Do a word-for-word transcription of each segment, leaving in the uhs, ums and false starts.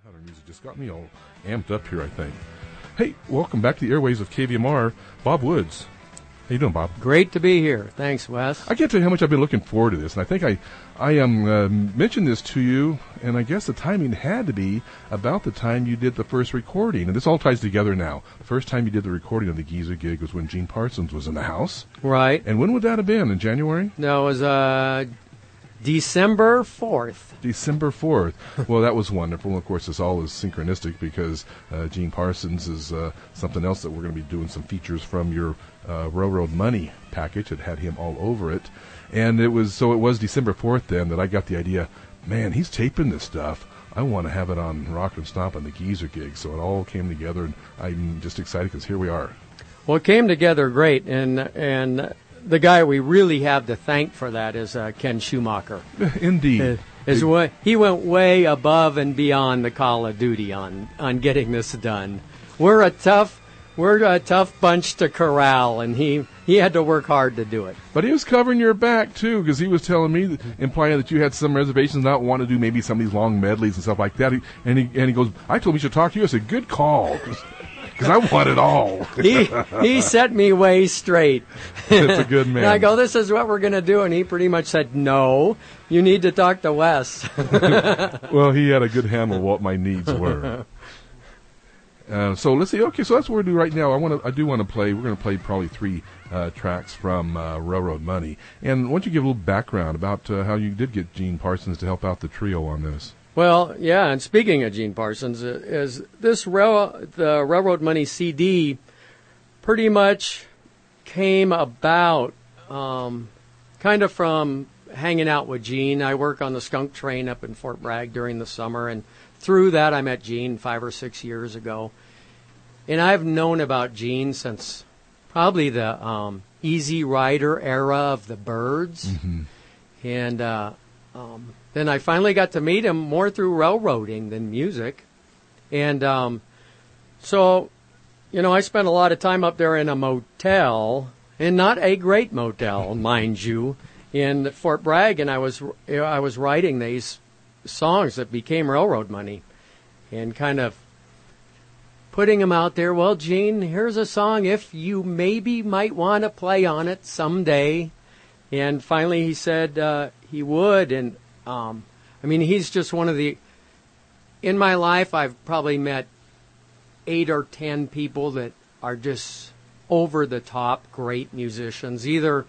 Hunter music just got me all amped up here, I think. Hey, welcome back to the airways of K V M R. Bob Woods. How you doing, Bob? Great to be here. Thanks, Wes. I can't tell you how much I've been looking forward to this, and I think I, I um, uh, mentioned this to you, and I guess the timing had to be about the time you did the first recording, and this all ties together now. The first time you did the recording of the Geezer gig was when Gene Parsons was in the house. Right. And when would that have been, in January? No, it was uh, December fourth. December fourth. Well, that was wonderful. Of course, this all is synchronistic because uh, Gene Parsons is uh, something else that we're going to be doing some features from your uh, Railroad Money package. It had him all over it. And it was so it was December fourth then that I got the idea, man, he's taping this stuff. I want to have it on Rock and Stomp on the Geezer gig. So it all came together, and I'm just excited because here we are. Well, it came together great, and and the guy we really have to thank for that is uh, Ken Schumacher. Indeed. Uh, is way, he went way above and beyond the call of duty on, on getting this done. We're a tough we're a tough bunch to corral, and he, he had to work hard to do it. But he was covering your back too, because he was telling me, that, implying that you had some reservations, not want to do maybe some of these long medleys and stuff like that. He, and he and he goes, I told him he should talk to you. I said, good call. Because I want it all. he he set me way straight. It's a good man. And I go, this is what we're going to do. And he pretty much said, no, you need to talk to Wes. Well, he had a good handle of what my needs were. Uh, so let's see. Okay, so that's what we're going to do right now. I want to. I do want to play. We're going to play probably three uh, tracks from uh, Railroad Money. And why don't you give a little background about uh, how you did get Gene Parsons to help out the trio on this? Well, yeah, and speaking of Gene Parsons, uh, is this rail, the Railroad Money C D pretty much came about um, kind of from hanging out with Gene. I work on the skunk train up in Fort Bragg during the summer, and through that I met Gene five or six years ago. And I've known about Gene since probably the um, Easy Rider era of the Byrds. Mm-hmm. And uh, um, then I finally got to meet him more through railroading than music. And um, so, you know, I spent a lot of time up there in a motel, and not a great motel, mind you, in Fort Bragg. And I was I was writing these songs that became Railroad Money and kind of putting them out there. Well, Gene, here's a song if you maybe might want to play on it someday. And finally he said uh, he would. And um, I mean, he's just one of the, in my life, I've probably met eight or ten people that are just over the top great musicians. Either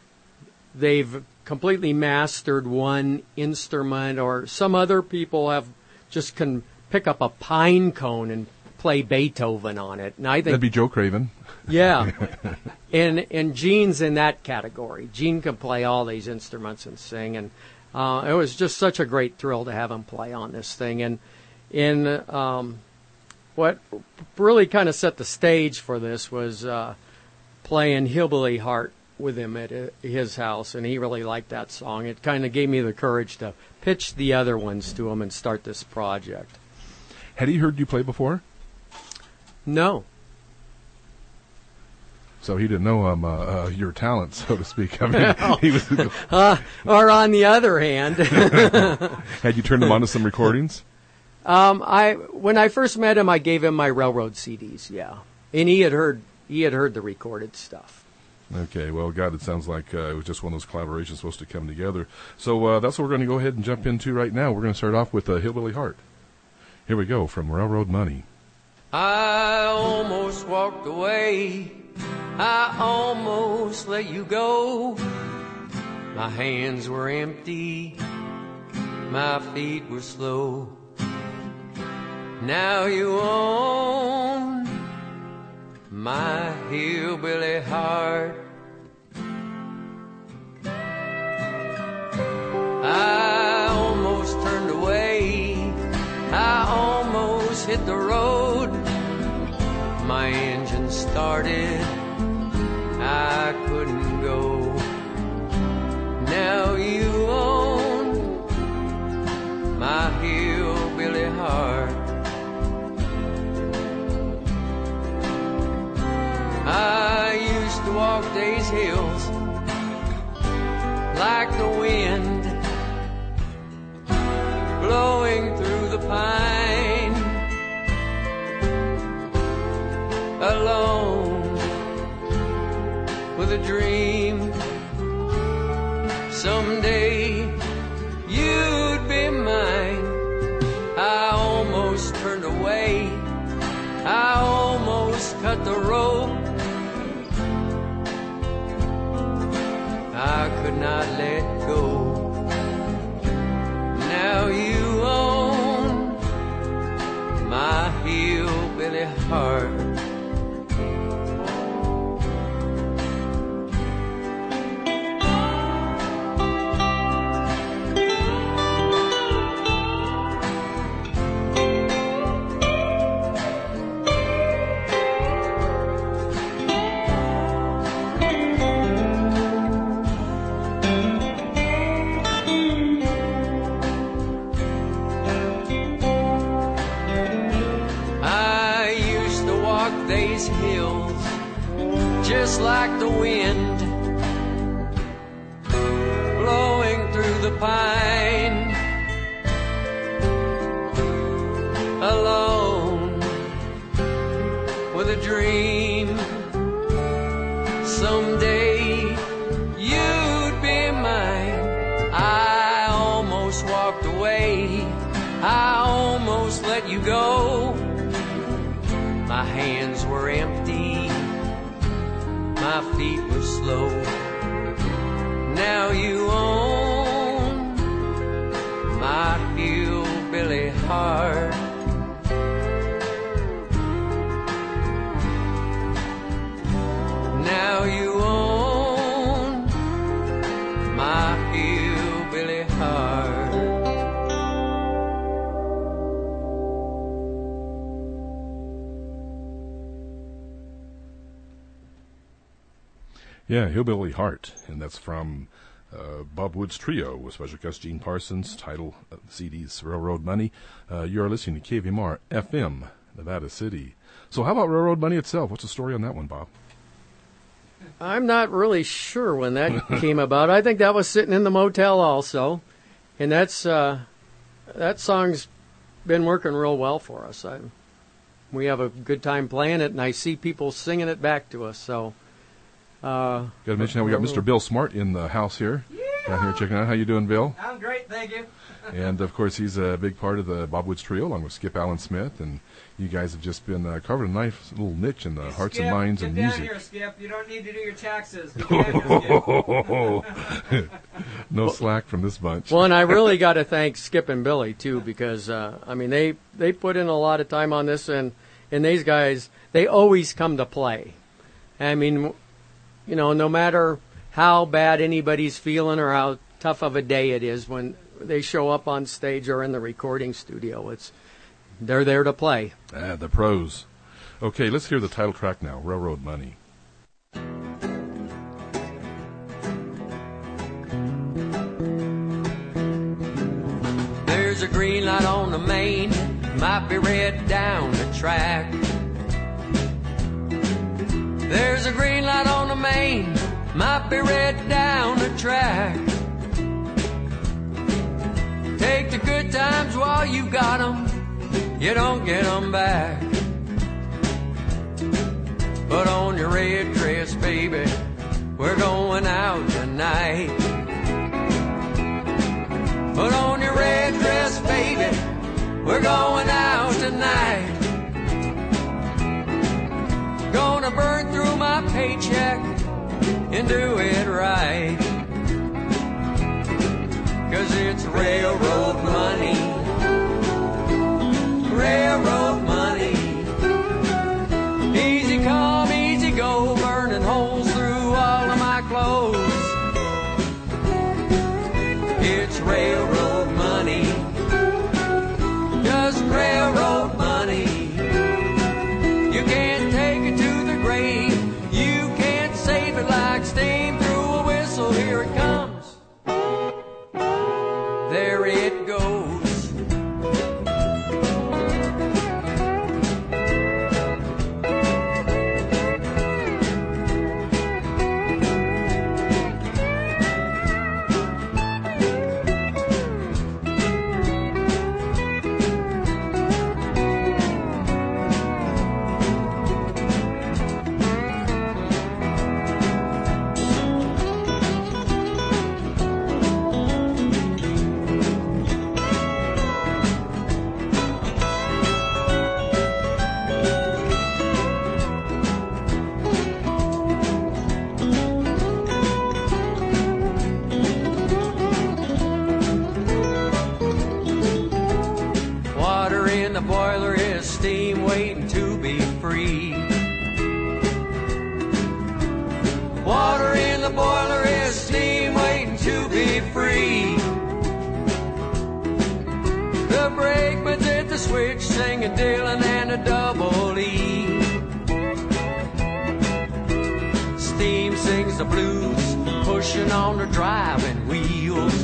they've completely mastered one instrument, or some other people have just can pick up a pine cone and play Beethoven on it. And I think that'd be Joe Craven. Yeah, and and Gene's in that category. Gene can play all these instruments and sing, and uh, it was just such a great thrill to have him play on this thing. And in um, what really kind of set the stage for this was uh, playing Hillbilly Heart with him at his house, and he really liked that song. It kind of gave me the courage to pitch the other ones to him and start this project. Had he heard you play before? No. So he didn't know um, uh, uh, your talent, so to speak. I mean, no. he was. uh, or on the other hand, had you turned him on to some recordings? Um, I when I first met him, I gave him my Railroad C Ds. Yeah, and he had heard he had heard the recorded stuff. Okay, well, God, it sounds like uh, it was just one of those collaborations supposed to come together. So uh, that's what we're going to go ahead and jump into right now. We're going to start off with uh, Hillbilly Heart. Here we go from Railroad Money. I almost walked away. I almost let you go. My hands were empty. My feet were slow. Now you own my hillbilly heart. I almost turned away. I almost hit the road. My engine started. I couldn't go. Now you own my hillbilly heart. I used to walk these hills like the wind blowing through the pine. almost turned away. I almost cut the rope. I could not let go. Now you own my hillbilly heart. Just like the wind blowing through the pine, alone with a dream. Someday you'd be mine. I almost walked away. I almost let you go. My hands were empty. My feet were slow. Now you own my hillbilly heart. Now you own my hillbilly heart. Yeah, Hillbilly Heart, and that's from uh, Bob Woods Trio with special guest Gene Parsons, title of the C D's Railroad Money. Uh, you're listening to K V M R F M, Nevada City. So how about Railroad Money itself? What's the story on that one, Bob? I'm not really sure when that came about. I think that was sitting in the motel also, and that's uh, that song's been working real well for us. I, we have a good time playing it, and I see people singing it back to us, so... Uh, Got to mention how we got Mister Bill Smart in the house here. Yeah. Down here checking out. How you doing, Bill? I'm great, thank you. And, of course, he's a big part of the Bob Woods Trio, along with Skip Allen Smith. And you guys have just been uh, carving a nice little niche in the Hey, hearts Skip, and minds get of down music. Here, Skip. You don't need to do your taxes. Get down here, Skip. No slack from this bunch. well, and I really got to thank Skip and Billy, too, because, uh, I mean, they, they put in a lot of time on this, and, and these guys, they always come to play. I mean... You know, no matter how bad anybody's feeling or how tough of a day it is, when they show up on stage or in the recording studio, it's they're there to play. Ah, the pros. Okay, let's hear the title track now, Railroad Money. There's a green light on the main, might be red down the track. There's a green light on the main, might be red down the track. Take the good times while you got 'em, you don't get 'em back. Put on your red dress, baby, we're going out tonight. Put on your red dress, baby, we're going out tonight. Gonna burn through my paycheck and do it right. 'Cause it's railroad money, railroad money. Easy come, easy go, burning holes through all of my clothes. It's railroad money, just railroad money. You can't take it to the grave, you can't save it like steam through in the boiler is steam waiting to be free. Water in the boiler is steam waiting to be free. The brakeman's at the switch singing Dylan and a double E. Steam sings the blues, pushing on the driving wheels.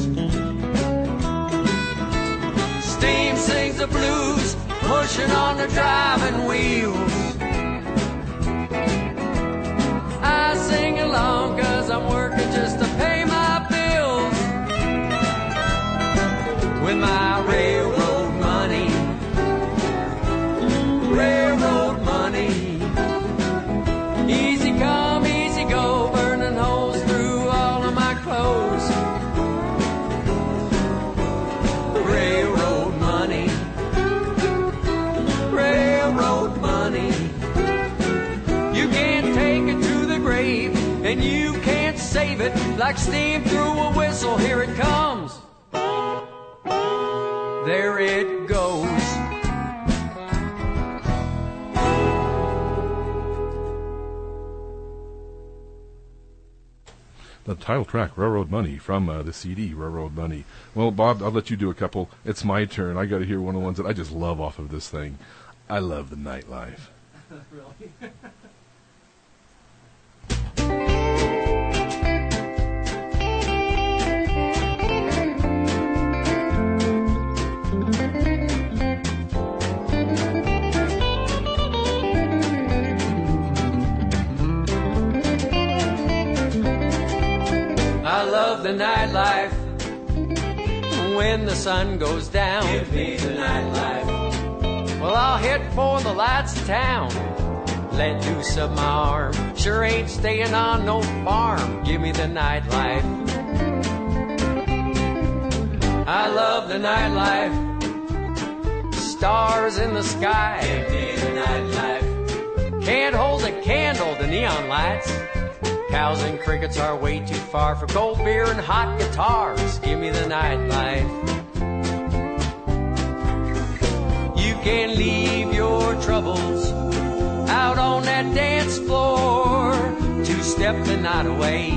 Steam sings the blues, pushing on the driving wheels. I sing along 'cause I'm working just to pay my bills with my railroad money, railroad money. Easy come, easy go, burning holes through all of my clothes. Railroad money, railroad money. You can't take it to the grave, and you can't save it like steam through a whistle. Here it comes, there it goes. The title track, Railroad Money, from uh, the C D, Railroad Money. Well, Bob, I'll let you do a couple. It's my turn. I got to hear one of the ones that I just love off of this thing. I love the nightlife. Really? I love the nightlife when the sun goes down. Give me the nightlife. Well, I'll head for the lights of town. Let loose of my arm. Sure ain't staying on no farm. Give me the nightlife. I love the nightlife. Stars in the sky. Give me the nightlife. Can't hold a candle to neon lights. Cows and crickets are way too far for cold beer and hot guitars. Give me the nightlife. You can leave your troubles out on that dance floor. Two-step the night away.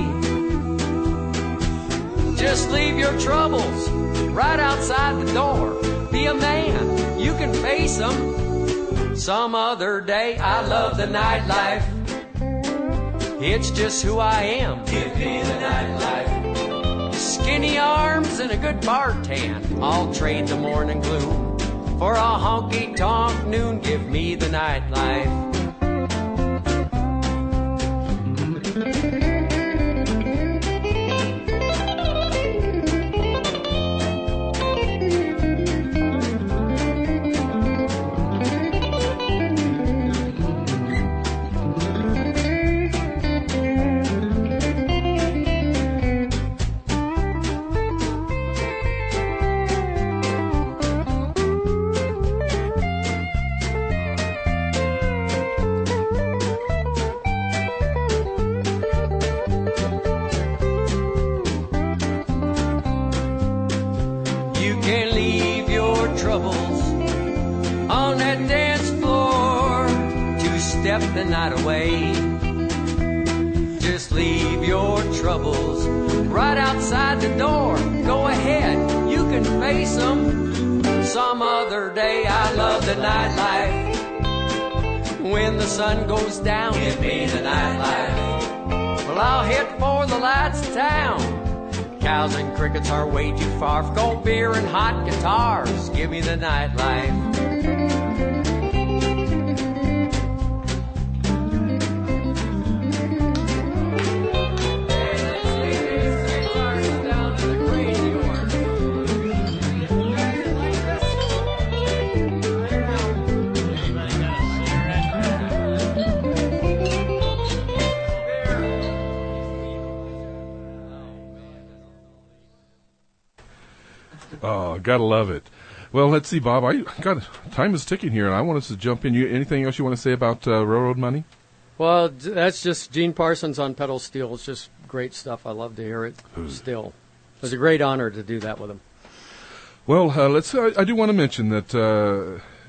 Just leave your troubles right outside the door. Be a man, you can face them some other day. I love the nightlife. It's just who I am. Give me the nightlife. Skinny arms and a good bar tan. I'll trade the morning gloom for a honky-tonk noon. Give me the nightlife. The night away. Just leave your troubles right outside the door. Go ahead, you can face them some other day. I love the nightlife. When the sun goes down, give me the nightlife. Well, I'll head for the lights of town. Cows and crickets are way too far for cold beer and hot guitars. Give me the nightlife. Oh, gotta love it. Well, let's see, Bob. I got time is ticking here, and I want us to jump in. You anything else you want to say about uh, Railroad Money? Well, that's just Gene Parsons on pedal steel. It's just great stuff. I love to hear it still. It was a great honor to do that with him. Well, uh, let's. Uh, I do want to mention that uh,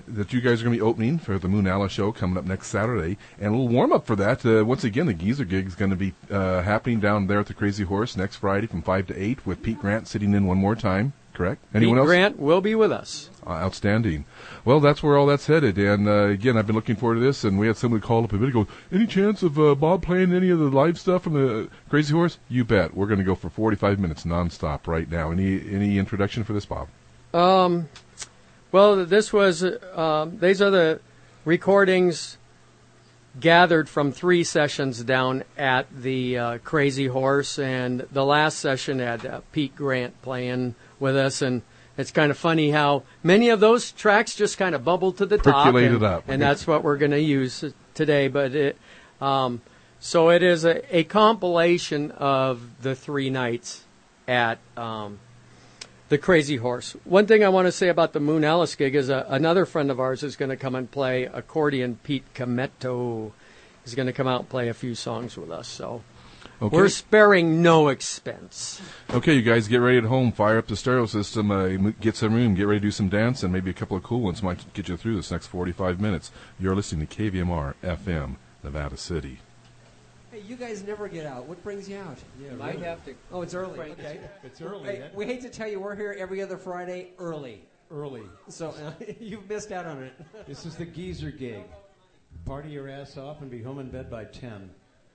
that you guys are going to be opening for the Moon Alice show coming up next Saturday. And a little warm-up for that. Uh, once again, the Geezer gig is going to be uh, happening down there at the Crazy Horse next Friday from five to eight with Pete Grant sitting in one more time. Correct? Anyone Pete else? Grant will be with us. Uh, outstanding. Well, that's where all that's headed. And uh, again, I've been looking forward to this. And we had somebody call up a bit ago. Any chance of uh, Bob playing any of the live stuff from the Crazy Horse? You bet. We're going to go for forty-five minutes nonstop right now. Any any introduction for this, Bob? Um, well, this was uh, these are the recordings gathered from three sessions down at the uh, Crazy Horse, and the last session had uh, Pete Grant playing with us, and it's kind of funny how many of those tracks just kind of bubbled to the top, Percolated and, up. and that's what we're going to use today. But it, um, so it is a, a compilation of the three nights at um, the Crazy Horse. One thing I want to say about the Moon Alice gig is a, another friend of ours is going to come and play accordion. Pete Cametto is going to come out and play a few songs with us. So. Okay. We're sparing no expense. Okay, you guys get ready at home. Fire up the stereo system. Uh, get some room. Get ready to do some dancing. Maybe a couple of cool ones might get you through this next forty-five minutes. You're listening to K V M R F M, Nevada City. Hey, you guys never get out. What brings you out? Yeah, you might have to. Oh, it's early. Okay. It's early. Hey, we hate to tell you, we're here every other Friday early. Early. So uh, you've missed out on it. This is the Geezer gig. Party your ass off and be home in bed by ten.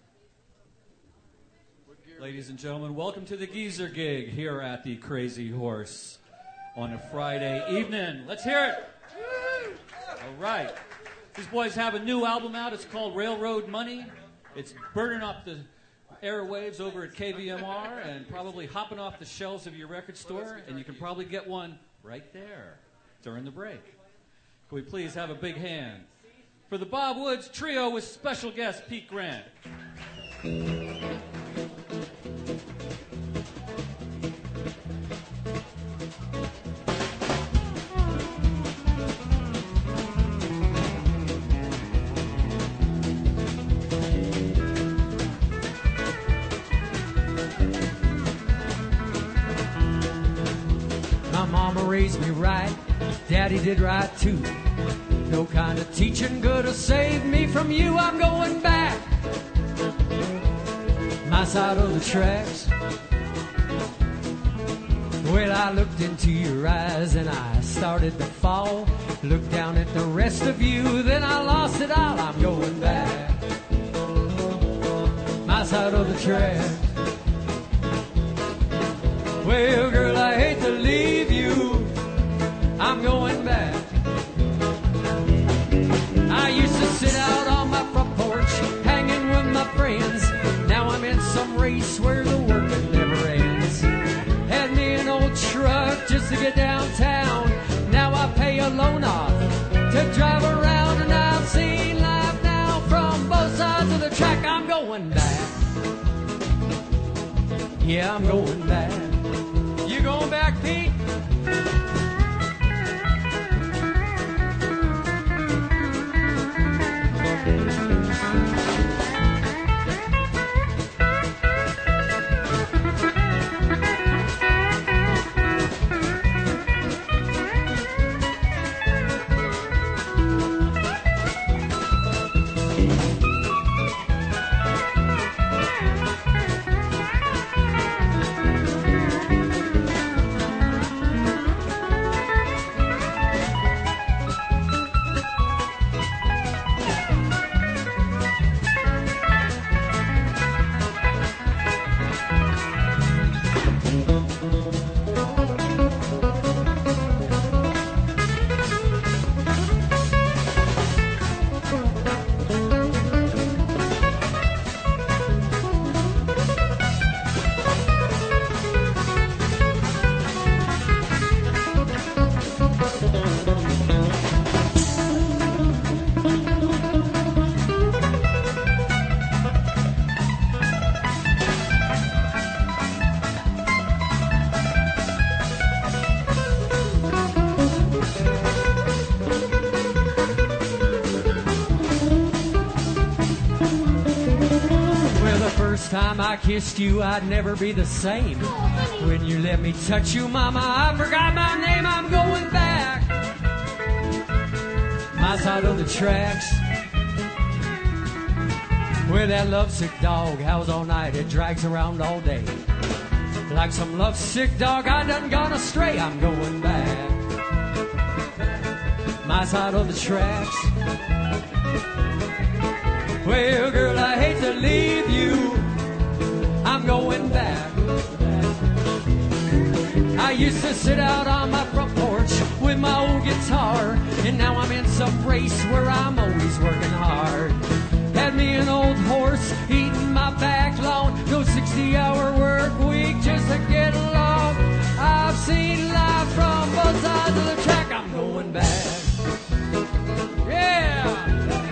Ladies and gentlemen, welcome to the Geezer gig here at the Crazy Horse on a Friday evening. Let's hear it. All right. These boys have a new album out. It's called Railroad Money. It's burning up the airwaves over at K V M R and probably hopping off the shelves of your record store, and you can probably get one right there during the break. Can we please have a big hand for the Bob Woods Trio with special guest Pete Grant. My mama raised me right, daddy did right too. No kind of teaching could have saved me from you. I'm going back, my side of the tracks. Well, I looked into your eyes and I started to fall. Looked down at the rest of you, then I lost it all. I'm going back, my side of the tracks. Well, girl, I hate to leave you, I'm going back. I used to sit out on my front porch, hanging with my friends. Now I'm in some race where the working never ends. Had me an old truck just to get downtown. Now I pay a loan off to drive around, and I've seen life now from both sides of the track. I'm going back, yeah, I'm going back. You going back, Pete? Time I kissed you, I'd never be the same. When you let me touch you, mama, I forgot my name. I'm going back, my side of the tracks. Where that lovesick dog howls all night, it drags around all day. Like some lovesick dog, I done gone astray, I'm going back. My side of the tracks. Well, girl, I hate to leave you, I'm going back. I used to sit out on my front porch with my old guitar, and now I'm in some race where I'm always working hard. Had me an old horse eating my back lawn, no sixty-hour work week just to get along. I've seen life from both sides of the track, I'm going back. Yeah!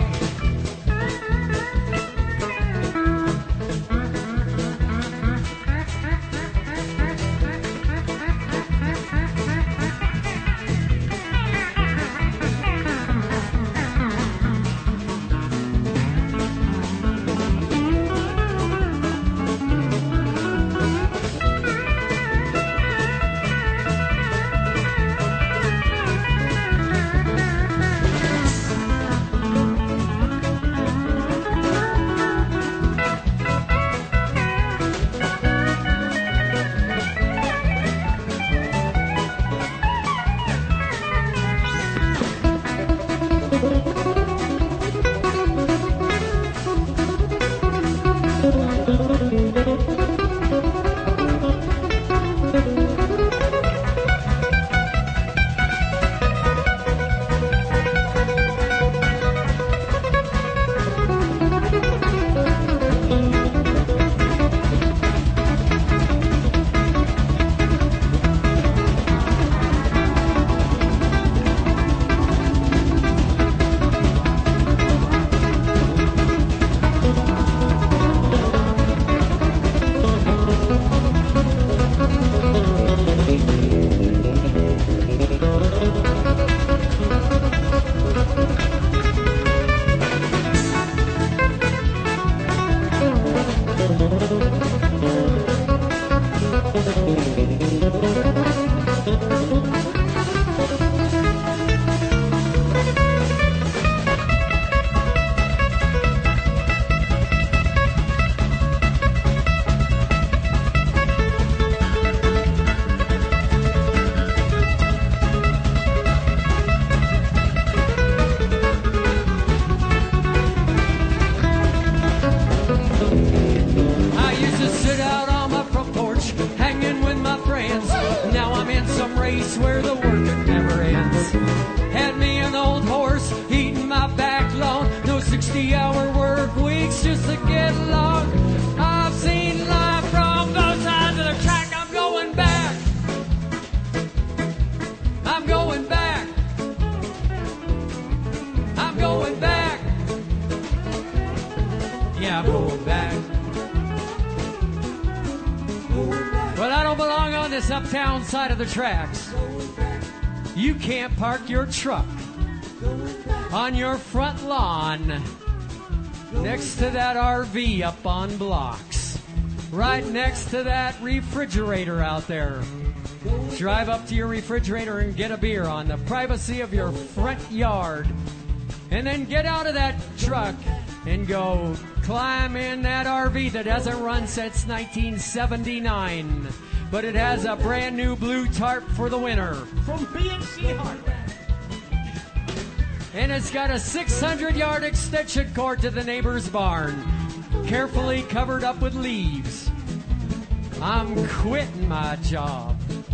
Side of the tracks. You can't park your truck on your front lawn next to that R V up on blocks, right next to that refrigerator out there. Drive up to your refrigerator and get a beer on the privacy of your front yard, and then get out of that truck and go climb in that R V that hasn't run since nineteen seventy-nine. But it has a brand new blue tarp for the winter from B and C Hardware. And it's got a six hundred yard extension cord to the neighbor's barn, carefully covered up with leaves. I'm quitting my job.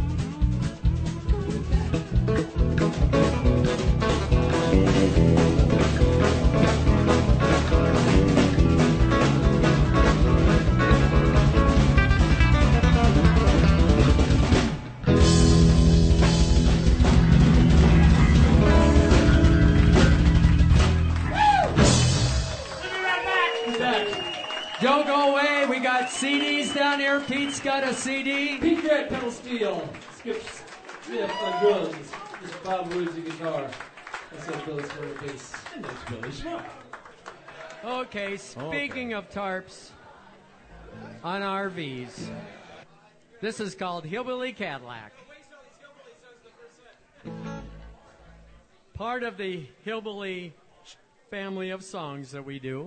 Don't go away. We got C Ds down here. Pete's got a C D. Pete Dredd, pedal steel. Skip Smith on drums. Just Bob Woodsy guitar. That's what Billy's for the bass. And that's Billy Schmuck. Okay, speaking of tarps on R Vs, this is called Hillbilly Cadillac. part of the hillbilly family of songs that we do.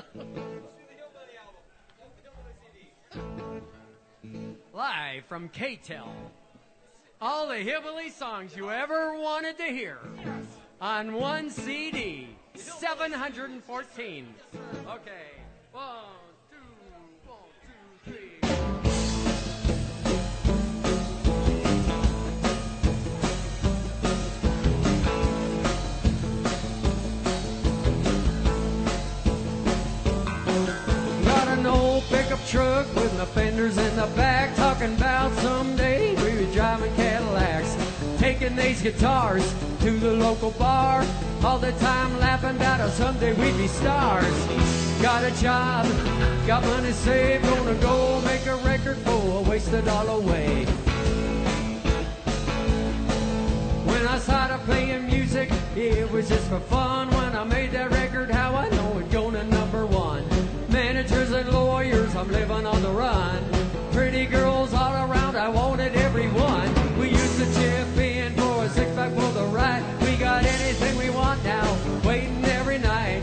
Live from K-Tel. All the hillbilly songs you ever wanted to hear on one C D. seven hundred fourteen. Okay. One, two, one, two, three. Got an old pickup truck with my fenders in the back, talking about someday we be driving Cadillacs, taking these guitars to the local bar, all the time laughing about how someday we'd be stars. Got a job, got money saved, gonna go make a record full, waste it all away. When I started playing music, it was just for fun. When I made that record, how I know it going to number one. Managers and lawyers, I'm living on the run. Pretty girls all around, I wanted everyone. We used to chip in for a six-pack for the ride. We got anything we want now, waiting every night.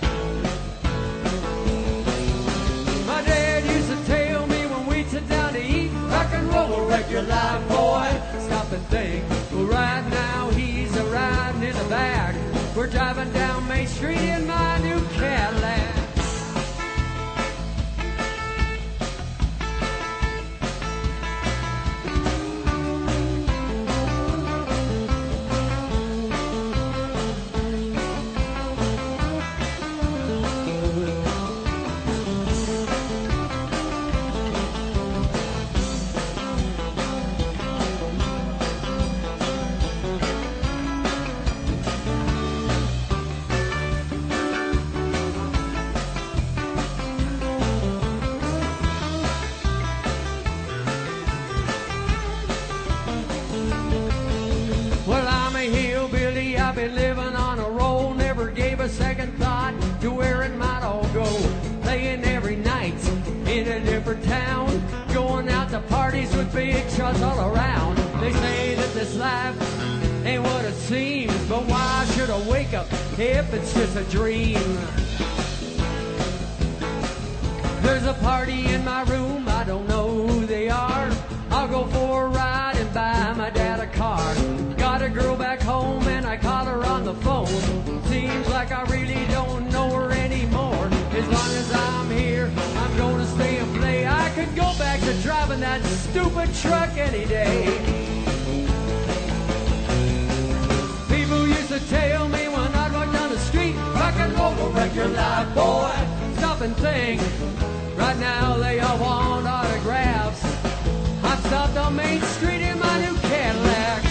My dad used to tell me when we'd sit down to eat, rock and roll will wreck your life, boy. Stop and think. Well, right now he's a riding in the back. We're driving down Main Street in my new Cadillac. I've been living on a roll, never gave a second thought to where it might all go. Playing every night in a different town, going out to parties with big shots all around. They say that this life ain't what it seems, but why should I wake up if it's just a dream? There's a party in my room, I don't know who they are. I'll go for a ride and buy my dad a car. Got a girl back home and I caught her on the phone. Seems like I really don't know her anymore. As long as I'm here, I'm gonna stay and play. I could go back to driving that stupid truck any day. People used to tell me when I'd walk down the street, rock and roll will wreck your life, boy. Stop and think. Right now they all want autographs. I've stopped on Main Street in my new Cadillac.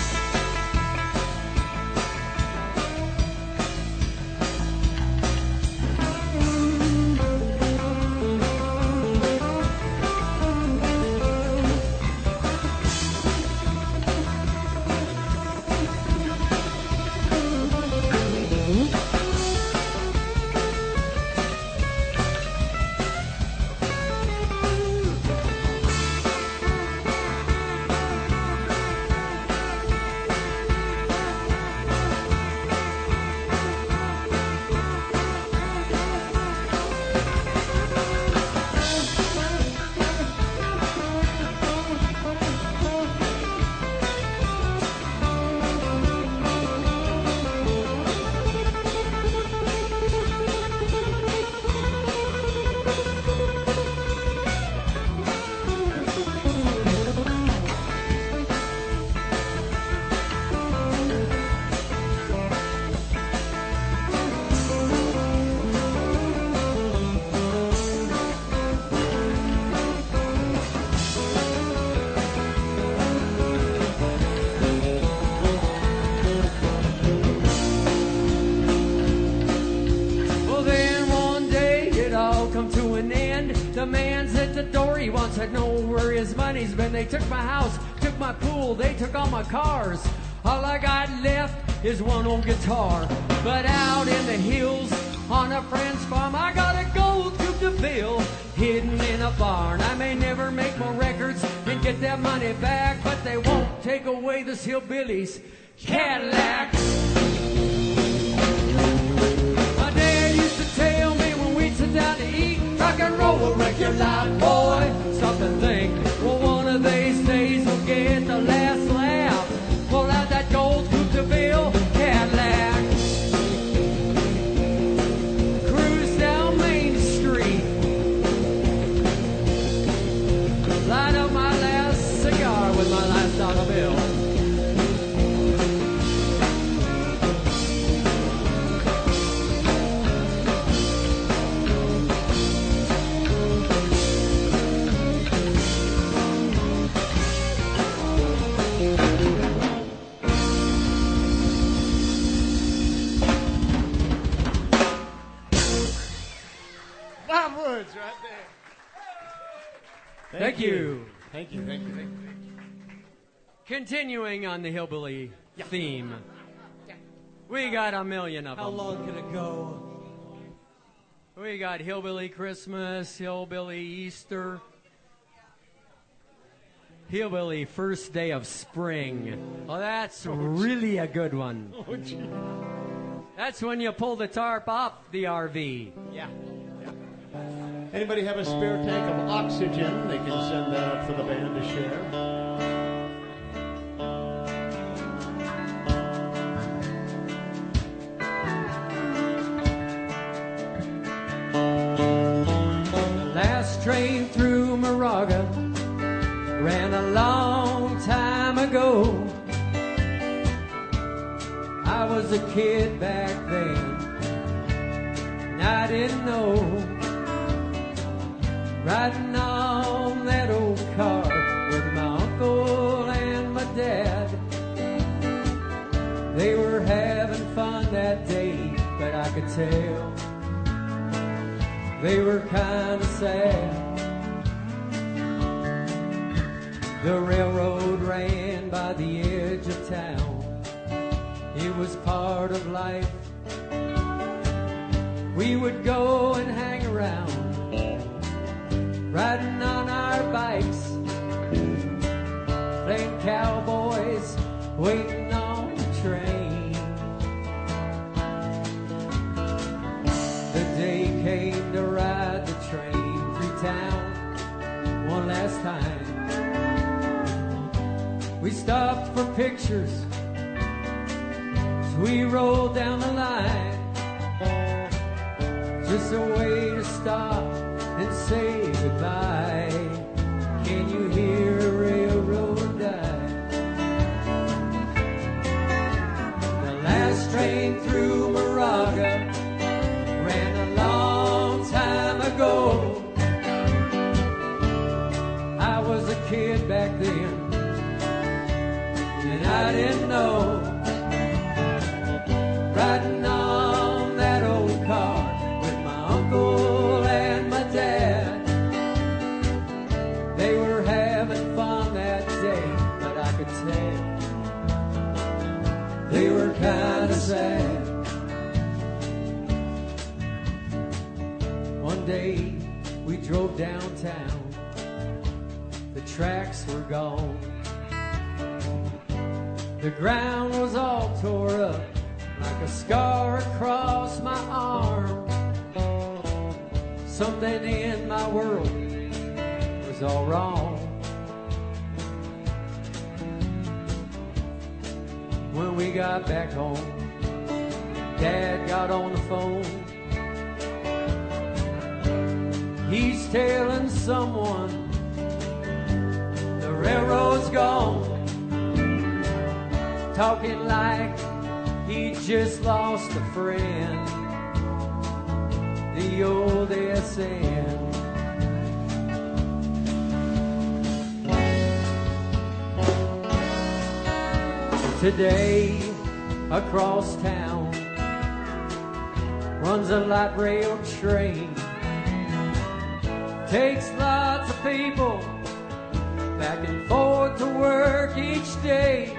The man's at the door, he wants to know where his money's been. They took my house, took my pool, they took all my cars. All I got left is one old guitar. But out in the hills, on a friend's farm, I got a gold tooth to fill, hidden in a barn. I may never make more records and get that money back, but they won't take away this hillbilly's Cadillac. words right there. Thank you. Thank you. Thank you. Thank you. Continuing on the hillbilly theme. We got a million of How them. long can it go? We got hillbilly Christmas, hillbilly Easter, hillbilly first day of spring. Oh, that's really a good one. Oh, gee. That's when you pull the tarp off the R V. Yeah. yeah. Anybody have a spare tank of oxygen? They can send that up for the band to share. Last train through Moraga ran a long time ago. I was a kid back then, and I didn't know. Riding on that old car with my uncle and my dad. They were having fun that day, but I could tell they were kind of sad. The railroad ran by the edge of town. It was part of life. We would go and hang around, riding on our bikes, playing cowboys, waiting on the train. The day came to ride the train through town one last time. We stopped for pictures as we rolled down the line. Just a way to stop and say goodbye. Can you hear a railroad die? The last train through Moraga ran a long time ago. I was a kid back then, and I didn't know. Riding on that old car with my uncle and my dad. They were having fun that day, but I could tell they were kind of sad. One day we drove downtown. The tracks were gone. The ground was all tore up like a scar across my arm. Something in my world was all wrong. When we got back home, Dad got on the phone. He's telling someone the railroad's gone, talking like he just lost a friend, the old S N. Today, across town, runs a light rail train. Takes lots of people back and forth to work each day.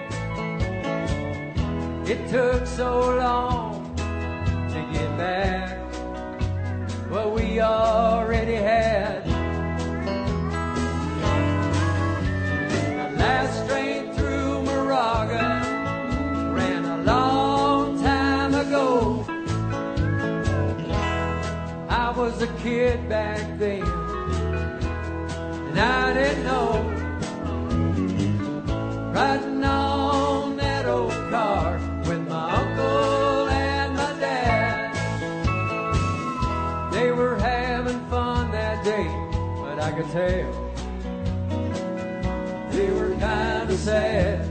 It took so long to get back what we already had. The last train through Moraga ran a long time ago. I was a kid back then, and I didn't know. Riding on that old car with my uncle and my dad. They were having fun that day, but I could tell they were kind of sad.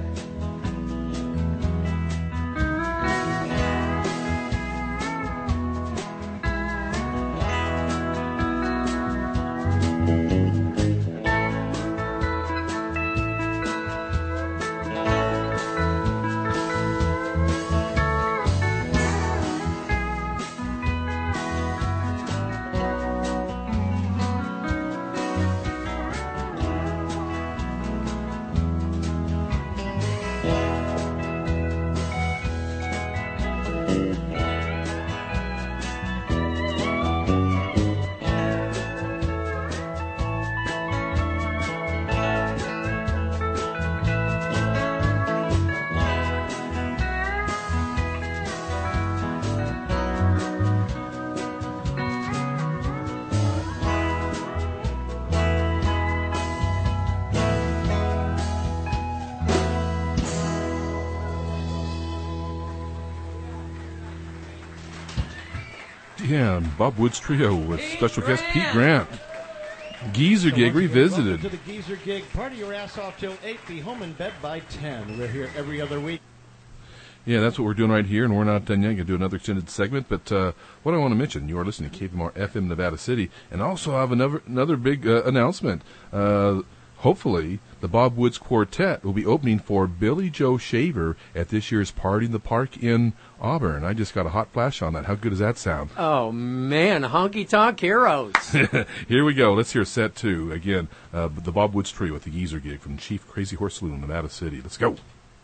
Yeah, Bob Woods Trio with special guest Pete Grant. Geezer Gig Revisited. Welcome to the Geezer Gig. Party your ass off till eight. Be home in bed by ten. We're here every other week. Yeah, that's what we're doing right here, and we're not done yet. Going to do another extended segment, but uh, what I want to mention, you are listening to K V M R F M Nevada City, and also have another another big uh, announcement. Uh, hopefully, the Bob Woods Quartet will be opening for Billy Joe Shaver at this year's Party in the Park in Auburn. I just got a hot flash on that. How good does that sound? Oh, man, honky tonk heroes. Here we go. Let's hear set two. Again, uh, the Bob Woods Trio with the Geezer Gig from Chief Crazy Horse Saloon, Nevada City. Let's go.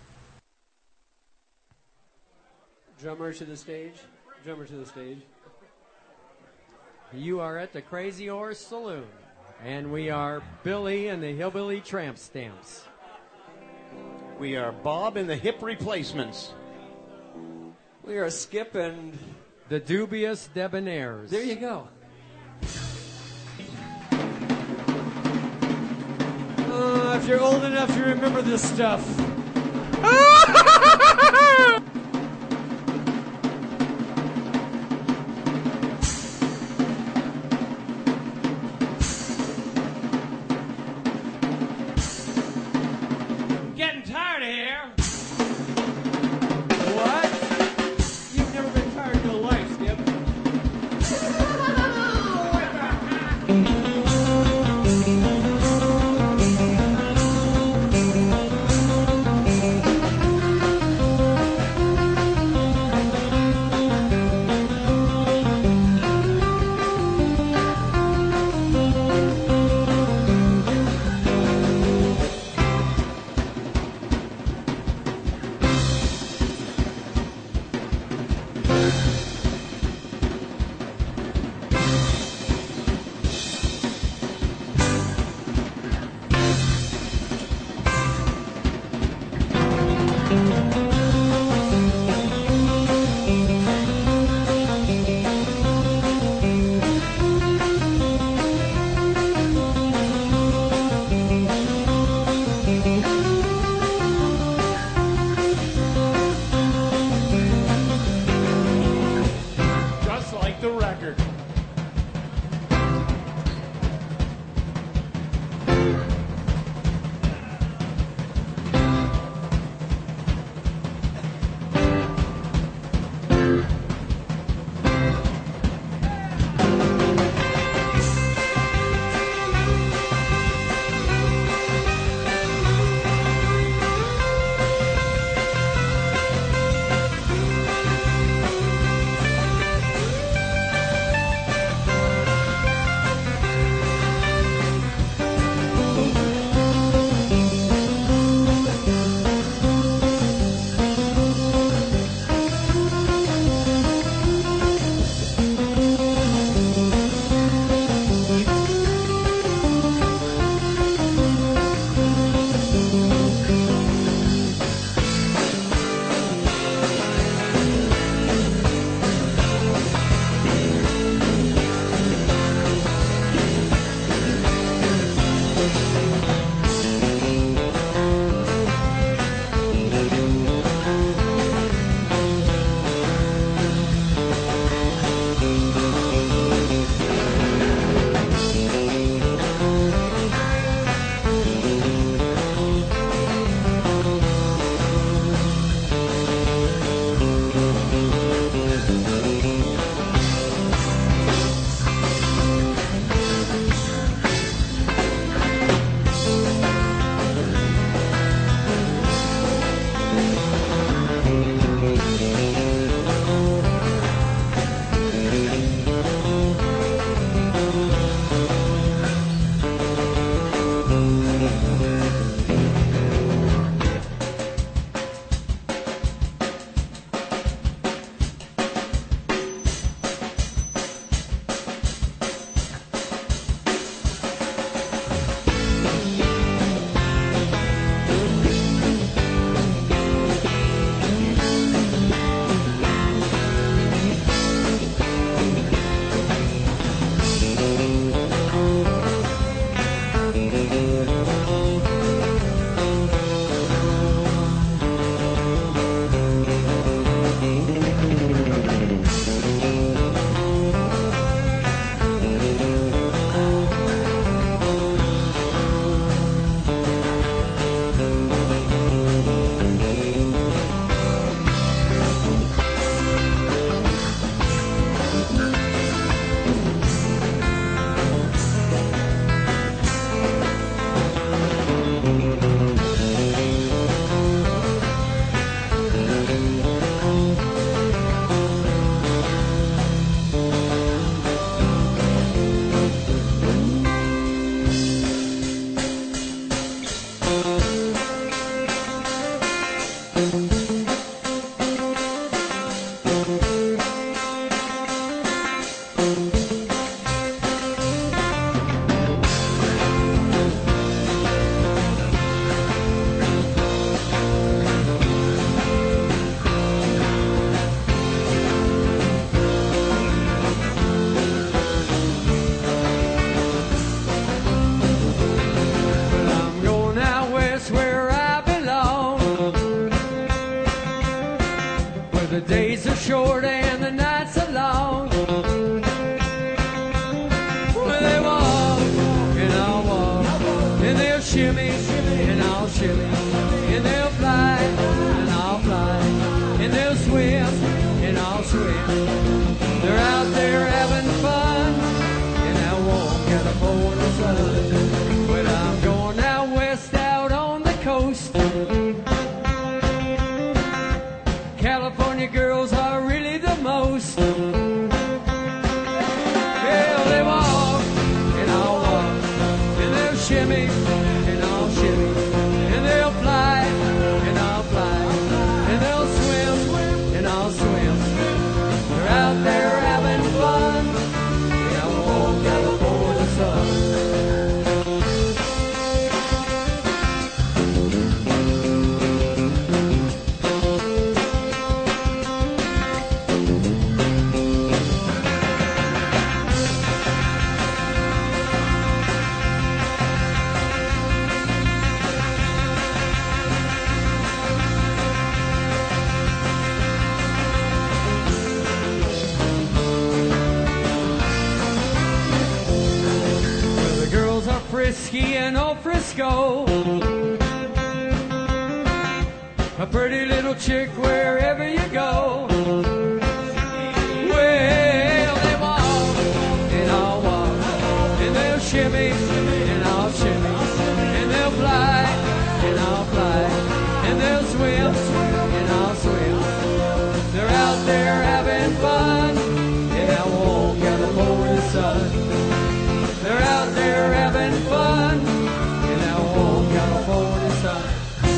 Drummer to the stage. Drummer to the stage. You are at the Crazy Horse Saloon, and we are Billy and the Hillbilly Tramp Stamps. We are Bob and the Hip Replacements. We are Skip and... The Dubious Debonaires. There you go. Uh, if you're old enough to remember this stuff. Getting tired of here. What? You've never been tired in your life, Skip. Just like the record. shimmy, and they'll fly, and I'll fly, and they'll swim, and I'll swim. They're out there having fun, and I won't get a bowl in the sun. But I'm going out west, out on the coast. California girls are really the most. Well, they walk, and I'll walk, and they'll shimmy, and I'll shimmy, and they'll fly, and I'll fly, and they'll swim, and I'll swim. They're out there having fun, and I won't get a bowl in the sun. Frisky and old Frisco, a pretty little chick wherever you go. Well, they walk, and I'll walk, and they'll shimmy, and I'll shimmy, and they'll fly, and I'll fly, and they'll swim, and I'll swim. They're out there having fun, and I won't get a bowl in the sun. They're out there having fun, and I won't get a bowl in the sun.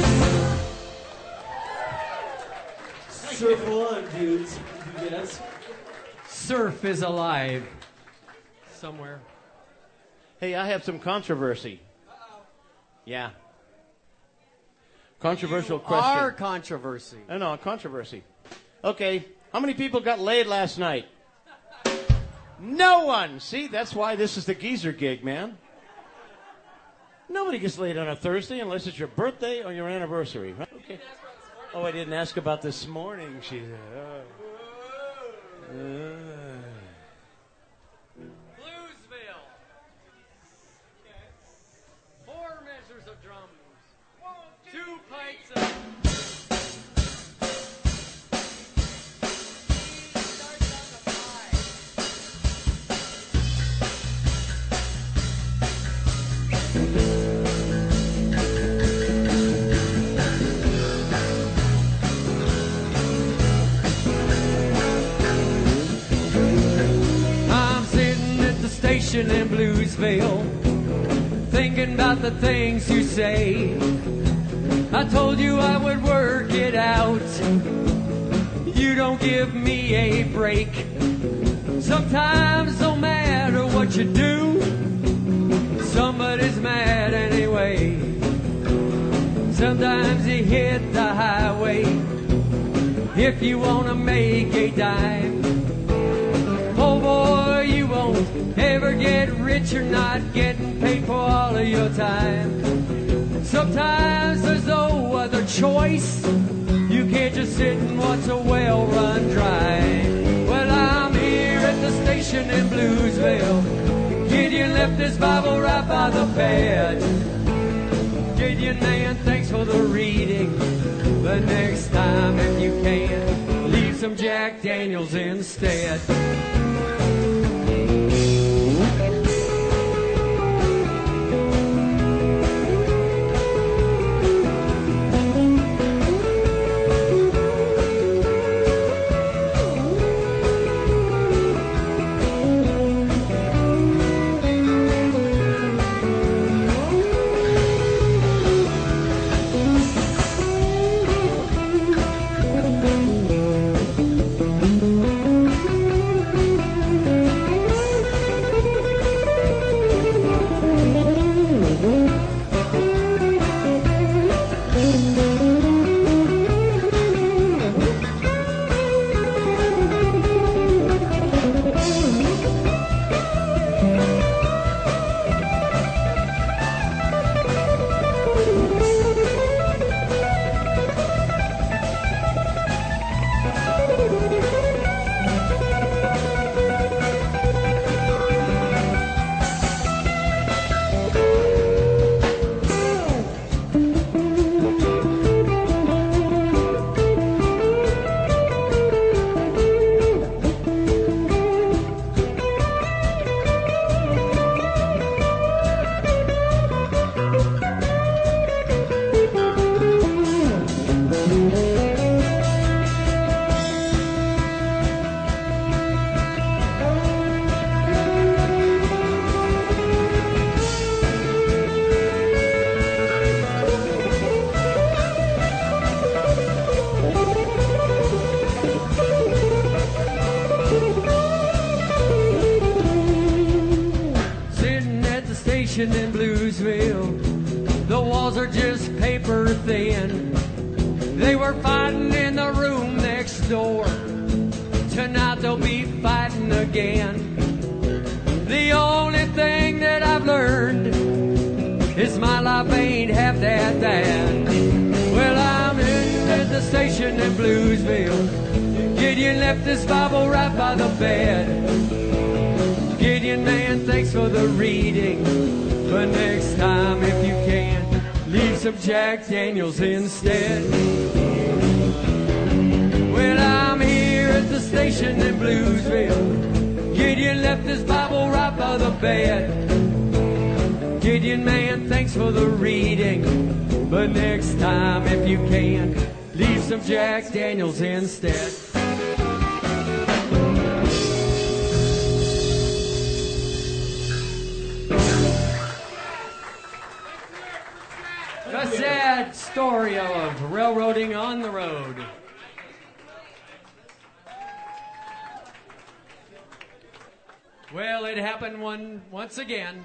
Surf on, dudes. Yes. Surf is alive somewhere. Hey, I have some controversy. Yeah. Controversial You question. are controversy. I know, controversy. Okay, how many people got laid last night? No one! See, that's why this is the geezer gig, man. Nobody gets laid on a Thursday unless it's your birthday or your anniversary. Right? Okay. Oh, I didn't ask about this morning, she said. Oh. Uh. Bluesville. Four measures of drums. Two pints of... in Bluesville, thinking about the things you say. I told you I would work it out. You don't give me a break. Sometimes no matter what you do, somebody's mad anyway. Sometimes you hit the highway if you want to make a dime. Oh boy, you won't ever get rich or not getting paid for all of your time. Sometimes there's no other choice. You can't just sit and watch a well run dry. Well, I'm here at the station in Bluesville. Gideon left his Bible right by the bed. Gideon, man, thanks for the reading. But next time, if you can, leave some Jack Daniels instead. station in Bluesville. The walls are just paper thin. They were fighting in the room next door. Tonight they'll be fighting again. The only thing that I've learned is my life ain't half that bad. Well, I'm in at the station in Bluesville. Gideon left his Bible right by the bed. Gideon, man, thanks for the reading. But next time, if you can, leave some Jack Daniels instead. Well, I'm here at the station in Bluesville. Gideon left his Bible right by the bed. Gideon, man, thanks for the reading. But next time, if you can, leave some Jack Daniels instead. A sad story of railroading on the road. Well, it happened one once again.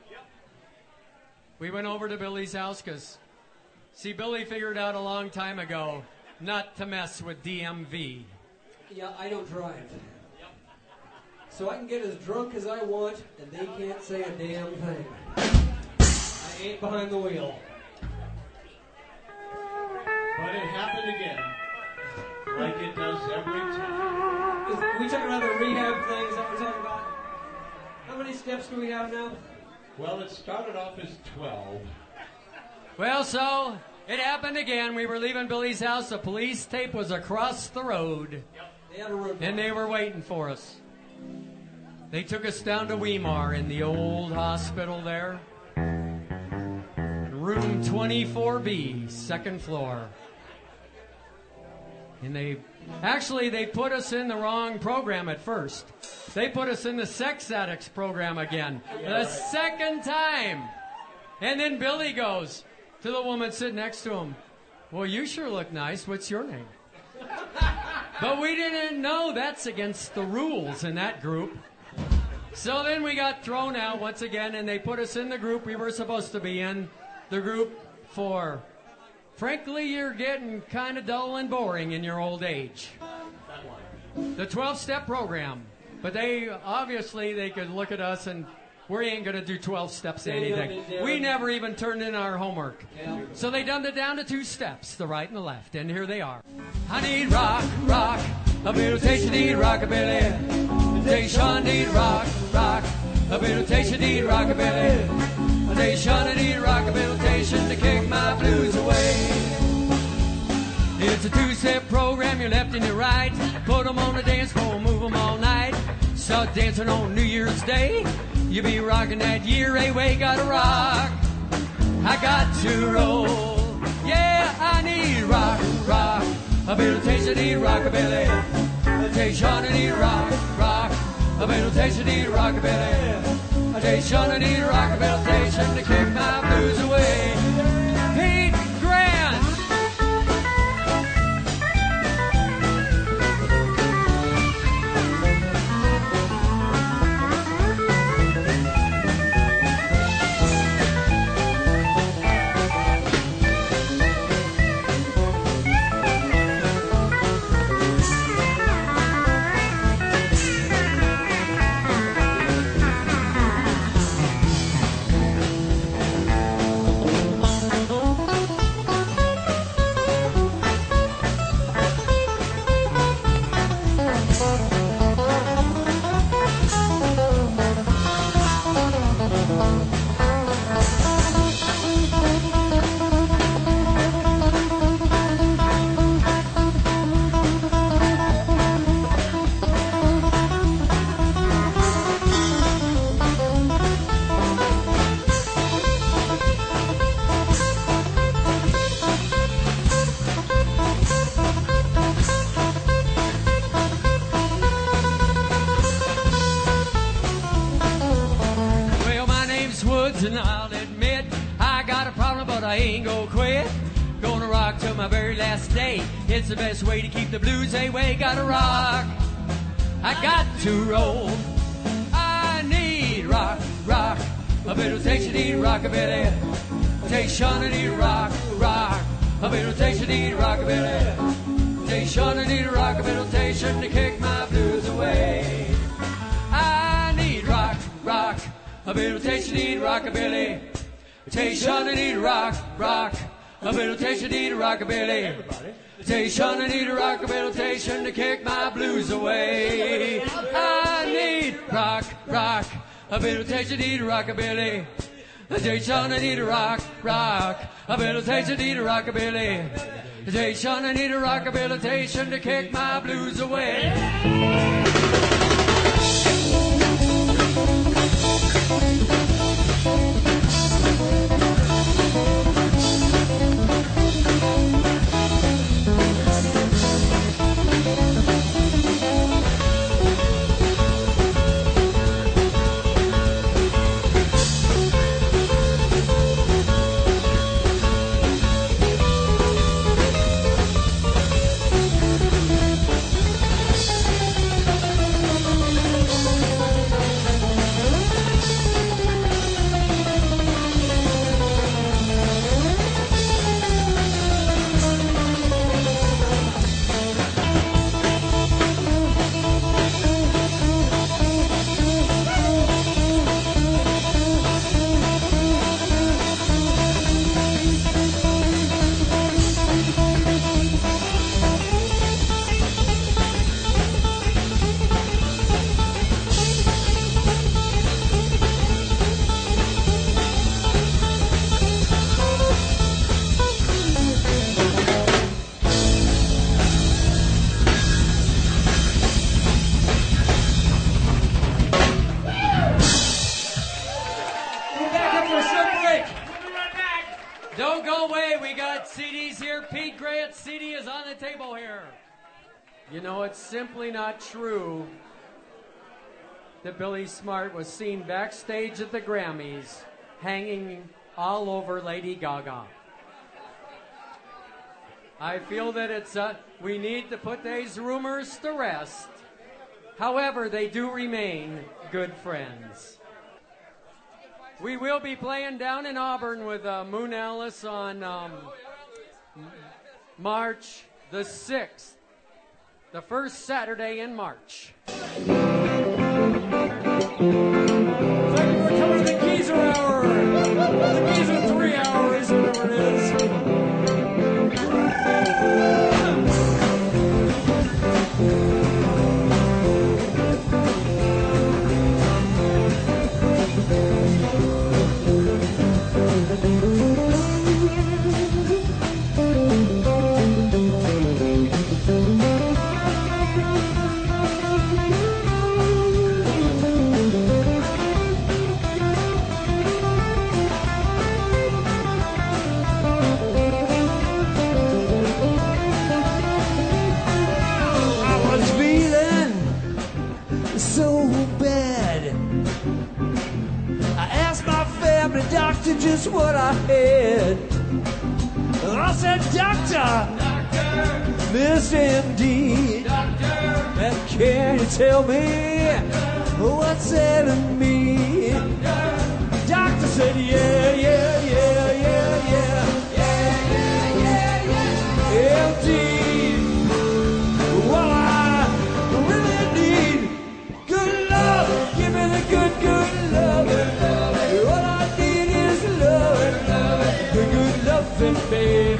We went over to Billy's house because, see, Billy figured out a long time ago not to mess with D M V. Yeah, I don't drive. So I can get as drunk as I want, and they can't say a damn thing. I ain't behind the wheel. But it happened again, like it does every time. Is, are we talking about the rehab thing? Is that what we're talking about? How many steps do we have now? Well, it started off as twelve. Well, so it happened again. We were leaving Billy's house. The police tape was across the road. Yep. They had a road. And they were waiting for us. They took us down to Weimar in the old hospital there. Room twenty-four B, second floor. And they, actually, they put us in the wrong program at first. They put us in the sex addicts program again. Yeah, the right. second time. And then Billy goes to the woman sitting next to him, well, you sure look nice. What's your name? But we didn't know that's against the rules in that group. So then we got thrown out once again, and they put us in the group we were supposed to be in, the group for, frankly, you're getting kind of dull and boring in your old age. The twelve-step program. But they, obviously, they could look at us and we ain't going to do twelve steps to They anything. don't- We never even turned in our homework. Yeah. So they dumbed it down to two steps, the right and the left, and here they are. I need rock, rock, a bit of taste, need rockabilly. Station need rock, rock, a bit of taste, need rockabilly. Station I need rockabilly to kick my blues away. It's a two-step program, your left and your right. Put 'em on the dance floor, move 'em all night. Start dancing on New Year's Day. You be rocking that year, away, gotta rock. I got to roll. Yeah, I need rock, rock. A bit of taste, I need rockabilly. A taste, I need rock, rock. A bit of taste, I need rockabilly. A taste, I need rockabilly station to kick my blues away. Pete Grant. And I'll admit I got a problem, but I ain't gonna quit. Gonna rock till my very last day. It's the best way to keep the blues away. Gotta rock. I got to roll. I need rock, rock. A better take you need rockabilly. Take Sean and need rock, rock. A better take you need rockabilly. Take Sean and need a rockabilly to kick my blues away. I need rock, rock. A better take you need rockabilly. Take Sean and need rock, rock. A better take you need rockabilly. Take Sean and need a rockabilly to kick my blues away. I need rock, rock. A better take you need rockabilly. Take Sean and need a rock, rock. A better take you need rockabilly. Take Sean and need a rockabilly to kick my blues away. Don't go away. We got C Ds here. Pete Grant's C D is on the table here. You know, it's simply not true that Billy Smart was seen backstage at the Grammys hanging all over Lady Gaga. I feel that it's uh, we need to put these rumors to rest. However, they do remain good friends. We will be playing down in Auburn with uh, Moon Alice on um, March the sixth, the first Saturday in March. Thank you for coming to the Geezer Hour. The Geezer Three Hours, whatever it is. Just what I had. I said, Doctor, Doctor, Miss M D, Doctor, and can you tell me Doctor, what's ailing me? Doctor, Doctor said, yeah, yeah, yeah, yeah, yeah, yeah, yeah, yeah, yeah. M D, well, I really need good love. Give me the good, good love. What I need is love, love, the good loving, baby.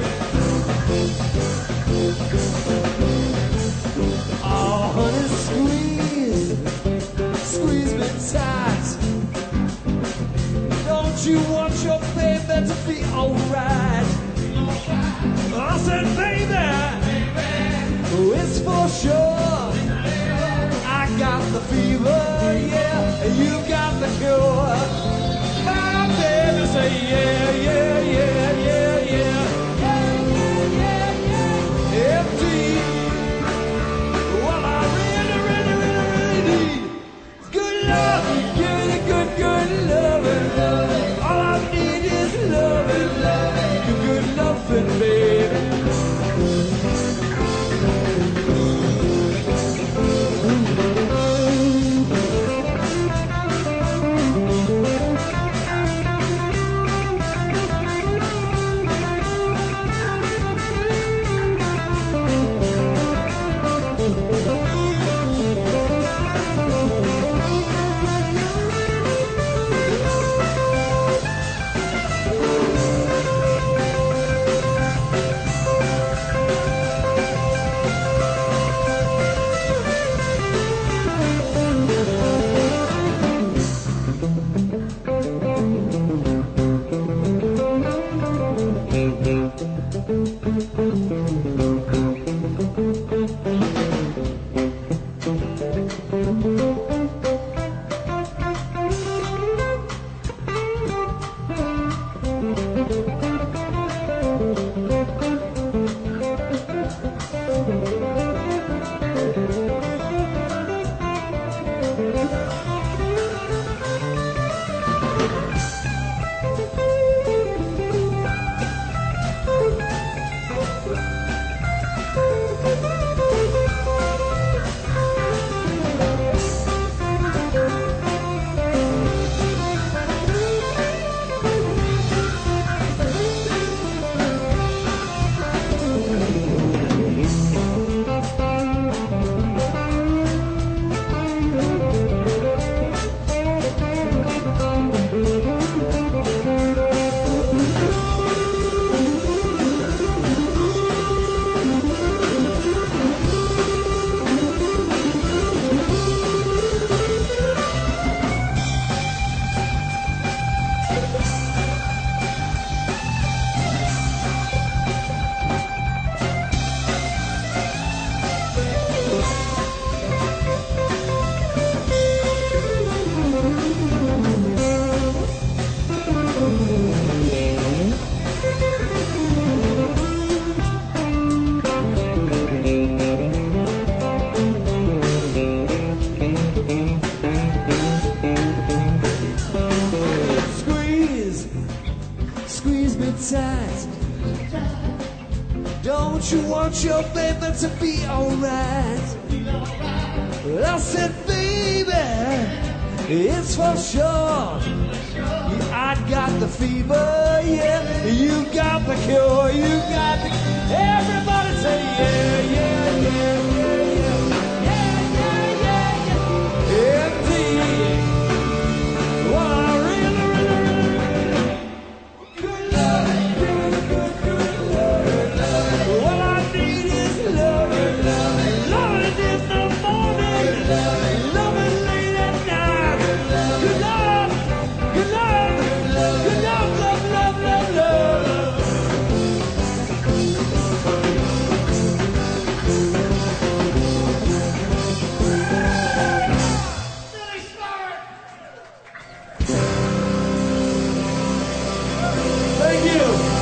Oh, honey, squeeze, squeeze me tight. Don't you want your baby to be alright? I said, baby, oh, it's for sure. I got the fever, yeah, and you got the cure. My baby say yeah, yeah, yeah, yeah, yeah, yeah, yeah, yeah, yeah. M D, well, I really, really, really, really need good love. Give me the good, good loving. All I need is loving, loving, the good loving, baby. Don't you want your baby to be alright? I said, baby, it's for sure. I got the fever, yeah. You got the cure, you got the. Everybody say, yeah, yeah, yeah, yeah, yeah, yeah, yeah, yeah, yeah. Indeed. Well, I really, really, really, good love, good, good, good love. All I need is love, love, love it in the morning, love it late at night. Good love, good love, good love, love, love, love, love. Thank you.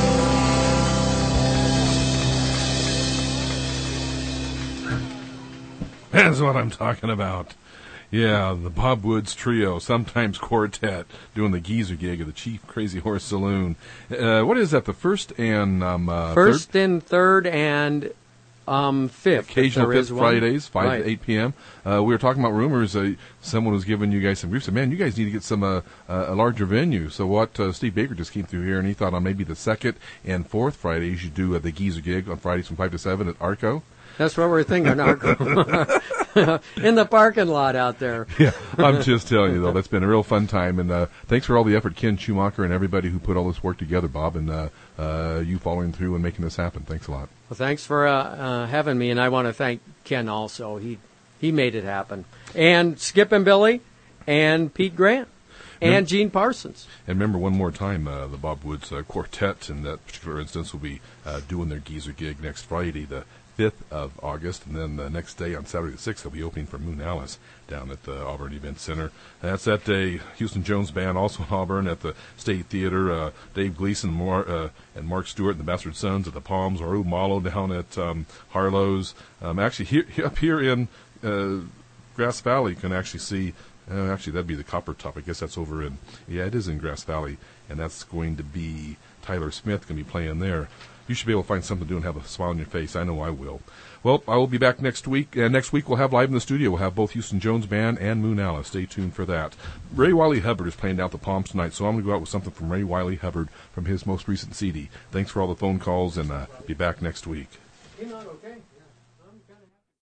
That's what I'm talking about. Yeah, the Bob Woods Trio, sometimes quartet, doing the geezer gig at the Chief Crazy Horse Saloon. Uh, what is that, the first and um, uh, First third? and third and um, fifth. if Occasional there is fifth one. Fridays, five Right. to eight p.m. Uh, we were talking about rumors. Uh, someone was giving you guys some grief. Said, man, you guys need to get some uh, uh, a larger venue. So what? Uh, Steve Baker just came through here, and he thought on maybe the second and fourth Fridays you do uh, the geezer gig on Fridays from five to seven at Arco. That's what we're thinking, Arco. In the parking lot out there. Yeah, I'm just telling you, though, that's been a real fun time. And uh, thanks for all the effort, Ken Schumacher and everybody who put all this work together, Bob, and uh, uh, you following through and making this happen. Thanks a lot. Well, thanks for uh, uh, having me, and I want to thank Ken also. He he made it happen. And Skip and Billy, and Pete Grant, and Remember- Gene Parsons. And remember, one more time, uh, the Bob Woods uh, Quartet, in that particular instance, will be uh, doing their geezer gig next Friday, the fifth of August, and then the next day on Saturday the sixth, they'll be opening for Moon Alice down at the Auburn Event Center. And that's that day. Houston Jones Band, also in Auburn at the State Theater. Uh, Dave Gleason Mar- uh, and Mark Stewart and the Bastard Sons at the Palms. Aru Malo down at um, Harlow's. Um, actually, here, up here in uh, Grass Valley, you can actually see. Uh, actually, that'd be the Copper Top. I guess that's over in. Yeah, it is in Grass Valley, and that's going to be Tyler Smith going to be playing there. You should be able to find something to do and have a smile on your face. I know I will. Well, I will be back next week. Uh, next week we'll have live in the studio. We'll have both Houston Jones Band and Moon Alice. Stay tuned for that. Ray Wiley Hubbard is playing down at the Palms tonight, so I'm going to go out with something from Ray Wiley Hubbard from his most recent C D. Thanks for all the phone calls, and uh, be back next week. You're not okay.